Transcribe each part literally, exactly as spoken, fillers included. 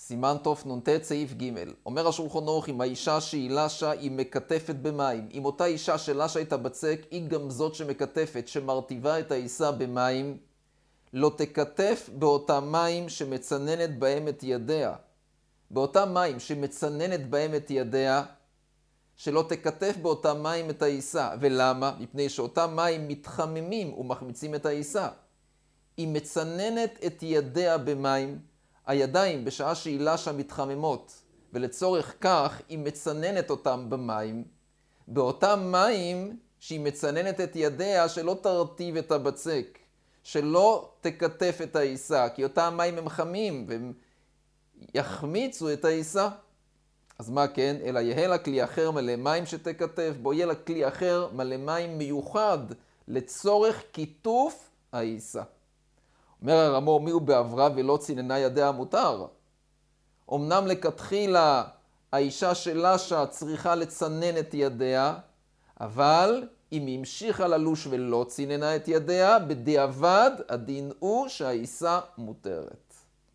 סימן תוף נ"ט סעיף ג' אומר השולחן ערוך, אם האישה שהיא לשה היא מקטפת במים, אם אותה אישה שלשה את הבצק היא גם זאת שמקטפת, שמרטיבה את העיסה במים, לא תקטף באותם מים שמצננת בהם את ידיה. באותם מים שמצננת בהם את ידיה, שלא תקטף באותם מים את העיסה. ולמה? מפני שאותם מים מתחממים ומחמיצים את העיסה. היא מצננת את ידיה במים, הידיים בשעה שהיא לשה מתחממות, ולצורך כך היא מצננת אותם במים, באותם מים שהיא מצננת את ידיה שלא תרטיב את הבצק, שלא תקטף את העיסה, כי אותם מים הם חמים והם יחמיצו את העיסה. אז מה כן? אלא יהיה לה כלי אחר מלא מים שתקטף, בו יהיה לה כלי אחר מלא מים מיוחד לצורך כיתוף העיסה. אומר הרמו, מי הוא בעברה ולא ציננה ידיה מותר? אמנם לכתחילה האישה שלשה צריכה לצנן את ידיה, אבל אם היא המשיכה ללוש ולא ציננה את ידיה, בדיעבד הדין הוא שהעיסה מותרת.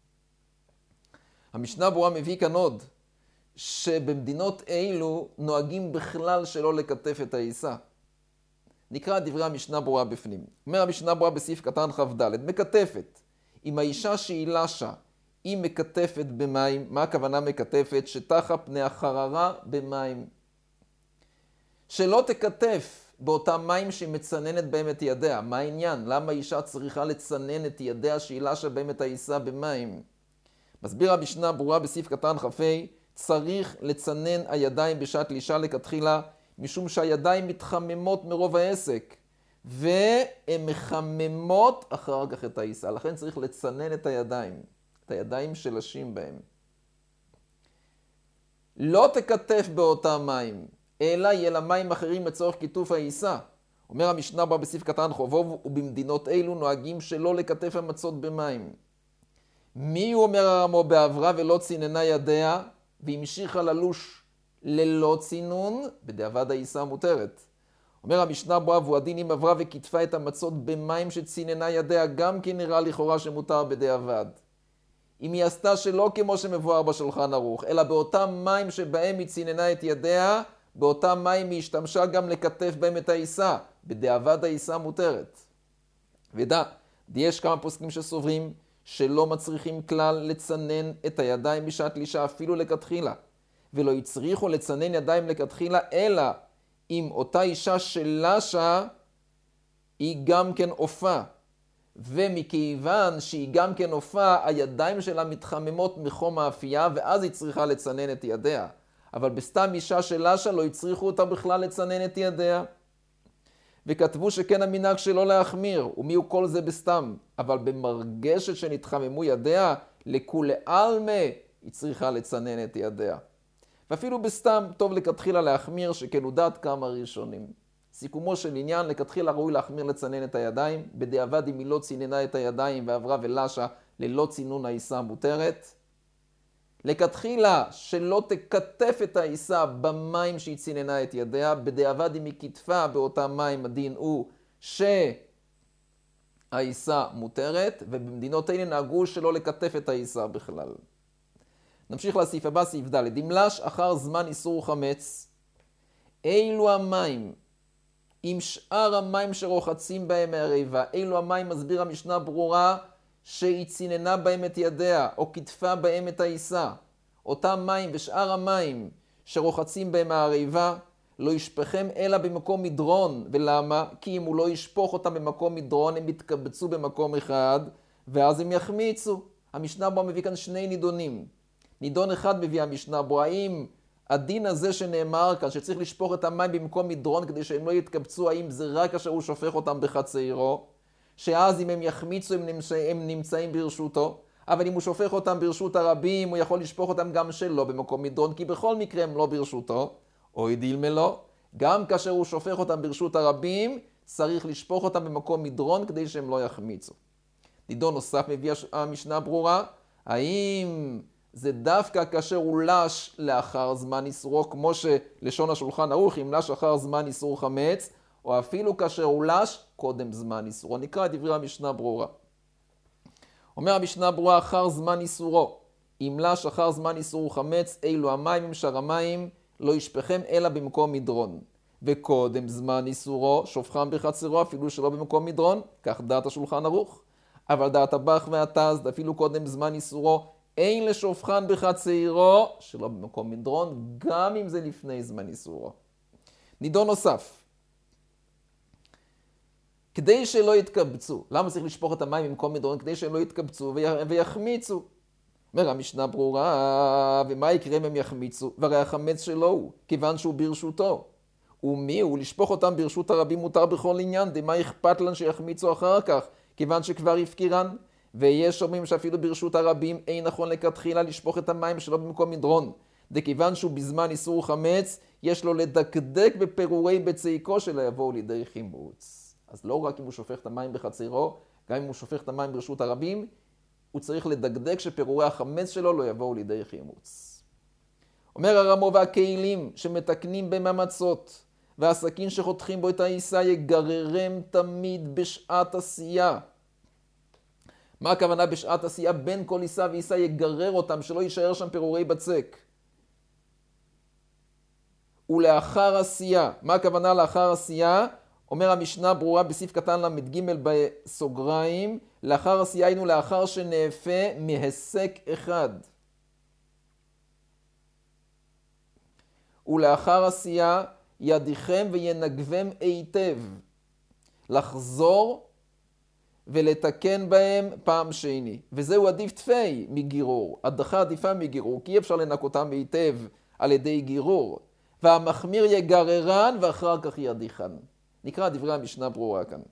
המשנה ברורה מביא כאן עוד, שבמדינות אילו נוהגים בכלל שלא לקטף את העיסה. נקרא דברי המשנה ברורה בפנים. אומר המשנה ברורה בסעיף קטן כ"ד, מקטפת. אם האישה שהיא לשה, היא מקטפת במים, מה הכוונה מקטפת? שטחה פני החררה במים. שלא תקטף באותם מים שהיא מצננת בהם את ידיה. מה העניין? למה האישה צריכה לצנן את ידיה שהיא לשה בהם את העיסה במים? מסביר המשנה ברורה בסעיף קטן כ"ה, צריך לצנן הידיים בשעת לישה לכתחילה, משום שהידיים מתחממות מרוב העסק, והן מחממות אחר כך את העיסה. לכן צריך לצנן את הידיים, את הידיים שלשים בהם. לא תקטף באותם מים, אלא יהיה לה מים אחרים לצורך כיתוף העיסה. אומר המשנה בה בסעיף קטן חובוב, ובמדינות אלו נוהגים שלא לקטף המצות במים. מי הוא אומר הרמו בעברה ולא ציננה ידיה, והמשיכה ללוש ללא צינון, בדיעבד העיסה מותרת. אומר המשנה ברורה, והוא הדין אם עברה וכתפה את המצות במים שציננה ידיה, גם כן נראה לכאורה שמותר בדיעבד. אם היא עשתה שלא כמו שמבואר בשולחן ערוך, אלא באותם מים שבהם היא ציננה את ידיה, באותם מים היא השתמשה גם לקטף בהם את העיסה, בדיעבד העיסה מותרת. ודע, יש כמה פוסקים שסוברים שלא מצריכים כלל לצנן את הידיים בשעת לישה אפילו לכתחילה, ולא יצריכו לצנן ידיים לכתחילה, אלא אם אותה אישה שלשה היא גם כן עופה, ומכיוון שהיא גם כן עופה, הידיים שלה מתחממות מחום האפייה, ואז היא צריכה לצנן את ידיה. אבל בסתם אישה שלשה לא יצריכו אותה בכלל לצנן את ידיה. וכתבו שכן המנהג שלא להחמיר, ומי הוא כל זה בסתם, אבל במרגשת שנתחממו ידיה, לכולי עלמא היא צריכה לצנן את ידיה. ואפילו בסתם טוב לכתחילה להחמיר, שכן הוא דעת כמה ראשונים. סיכומו של עניין, לכתחילה ראוי להחמיר לצנן את הידיים, בדיעבד אם היא לא ציננה את הידיים ועברה ולשה ללא צינון העיסה מותרת. לכתחילה שלא תקטף את העיסה במים שהיא ציננה את ידיה, בדיעבד אם היא כתפה באותם מים הדין הוא שהעיסה מותרת, ובמדינות אלה נהגו שלא לקטף את העיסה בכלל. נמשיך לסעיף הבא, סעיף ד' אם לש אחר זמן איסור חמץ, אילו המים, עם שאר המים שרוחצים בהם מהריבה, אילו המים מסביר המשנה ברורה שהיא ציננה בהם את ידיה, או כתפה בהם את העיסה. אותם מים ושאר המים שרוחצים בהם מהריבה, לא ישפכם אלא במקום מדרון. ולמה? כי אם הוא לא ישפוך אותם במקום מדרון, הם יתקבצו במקום אחד, ואז הם יחמיצו. המשנה ברורה מביא כאן שני נידונים. נידון אחד מביא המשנה ברורה, האם הדין הזה שנאמר כאן, שצריך לשפוך את המים במקום מדרון כדי שהם לא יתקבצו, האם זה רק כאשר הוא שופך אותם בחצרו? שאז אם הם יחמיצו הם, נמצא, הם נמצאים ברשותו, אבל אם הוא שופך אותם ברשות הרבים, הוא יכול לשפוך אותם גם שלא במקום מדרון, כי בכל מקרה הם לא ברשותו, או ידילמה לא. גם כאשר הוא שופך אותם ברשות הרבים, צריך לשפוך אותם במקום מדרון כדי שהם לא יחמיצו. נידון נוסף מביא המשנה ברורה, האם זה דווקא כאשר הוא לש לאחר זמן איסורו, כמו שלשון השולחן ערוך, אם לש אחר זמן איסור חמץ, או אפילו כאשר הוא לש קודם זמן איסורו. נקרא את דברי המשנה ברורה. אומר המשנה ברורה, אחר זמן איסורו, אם לה שחר זמן איסור חמץ, אילו המים הם שר המים, לא ישפכם אלא במקום מדרון. וקודם זמן איסורו, שופכם בחצרו, אפילו שלא במקום מדרון, כך דעת השולחן ערוך. אבל דעת הבח והתז, אפילו קודם זמן איסורו, אין לשופכן בחצרו, שלא במקום מדרון, גם אם זה לפני זמן איסורו. נידון נוסף. כדי שלא יתקבצו, למה צריך לשפוך את המים במקום מדרון? כדי שהם לא יתקבצו ויחמיצו. אומר, המשנה ברורה, ומה יקרה אם הם יחמיצו? והרי החמץ שלו הוא, כיוון שהוא ברשותו. ומי הוא? לשפוך אותם ברשות הרבים מותר בכל עניין, דמה אכפת לנו שיחמיצו אחר כך, כיוון שכבר הפקירן. ויש אומרים שאפילו ברשות הרבים אין נכון לכתחילה לשפוך את המים שלו במקום מדרון. דכיוון שהוא בזמן איסור חמץ, יש לו לדקדק בפירורי בצעיקו שלא יבואו לידי חימוץ. אז לא רק אם הוא שופך את המים בחצרו, גם אם הוא שופך את המים ברשות הרבים, הוא צריך לדקדק שפירורי החמץ שלו לא יבואו לידי חימוץ. אומר הרמו, והכלים שמתקנים בהם המצות, והסכין שחותכים בו את העיסה יגררם תמיד בשעת עשייה. מה הכוונה בשעת עשייה? בין כל עיסה ועיסה יגרר אותם, שלא יישאר שם פירורי בצק. ולאחר עשייה, מה הכוונה לאחר עשייה? אומר המשנה ברורה בסעיף קטן למד ג' בסוגריים, לאחר עשייה היינו לאחר שנאפה מהסק אחד. ולאחר עשייה ידיכם וינגבם היטב, לחזור ולתקן בהם פעם שני. וזהו עדיף תפי מגירור, הדחה עדיפה מגירור, כי אי אפשר לנקותם היטב על ידי גירור. והמחמיר יגררן ואחר כך ידיחן. נקרא דברי המשנה ברורה כאן.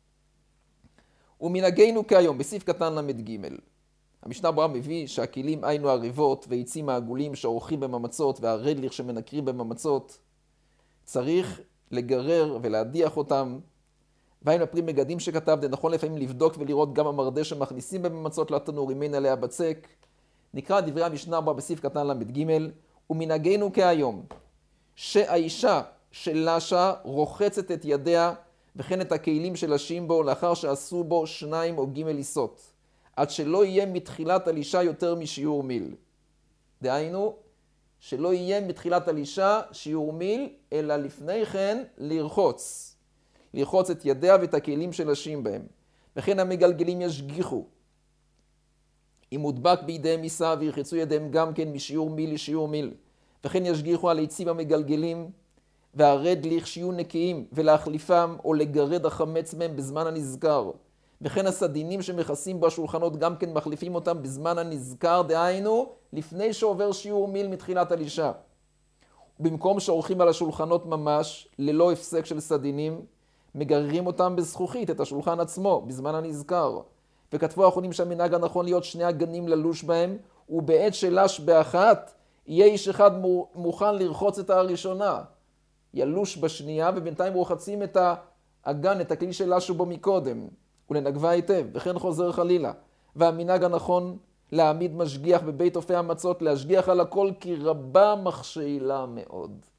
ומנהגנו כיום, בסעיף קטן למד ג', המשנה ברורה מביא שהכלים היינו הריבות ועצים העגולים שעורכים בממצות והרדליך שמנקרים בממצות, צריך לגרר ולהדיח אותם. והיינו הפרי מגדים שכתב, זה נכון לפעמים לבדוק ולראות גם המרדה שמכניסים בממצות לתנור, אם אין עליה בצק. נקרא דברי המשנה ברורה בסעיף קטן למד ג', ומנהגנו כהיום, שהאישה שלשה רוחצת את ידיה וכן את הכלים שלשים בו לאחר שעשו בו שניים או ג' עיסות, עד שלא יהיה מתחילת הלישה יותר משיעור מיל. דהיינו, שלא יהיה מתחילת הלישה שיעור מיל, אלא לפני כן לרחוץ. לרחוץ את ידיה ואת הכלים שלשים בהם. וכן המגלגלים ישגיחו. אם מודבק בידיהם עיסה וירחצו ידיהם גם כן משיעור מיל לשיעור מיל. וכן ישגיחו על עצים המגלגלים והרדליך שיהיו נקיים ולהחליפם או לגרד החמץ מהם בזמן הנזכר. וכן הסדינים שמכסים בשולחנות גם כן מחליפים אותם בזמן הנזכר, דהיינו לפני שעובר שיעור מיל מתחילת הלישה. במקום שעורכים על השולחנות ממש ללא הפסק של סדינים, מגררים אותם בזכוכית את השולחן עצמו בזמן הנזכר. וכתבו האחרונים שהמנהג הנכון להיות שני הגנים ללוש בהם, ובעת שלש באחת יהיה איש אחד מוכן לרחוץ את הראשונה. ילוש בשנייה ובינתיים רוחצים את האגן, את הכלי שלשו בו מקודם, ולנגבה היטב, וכן חוזר חלילה. והמנהג הנכון להעמיד משגיח בבית אופי המצות, להשגיח על הכל כי רבה מכשילה מאוד.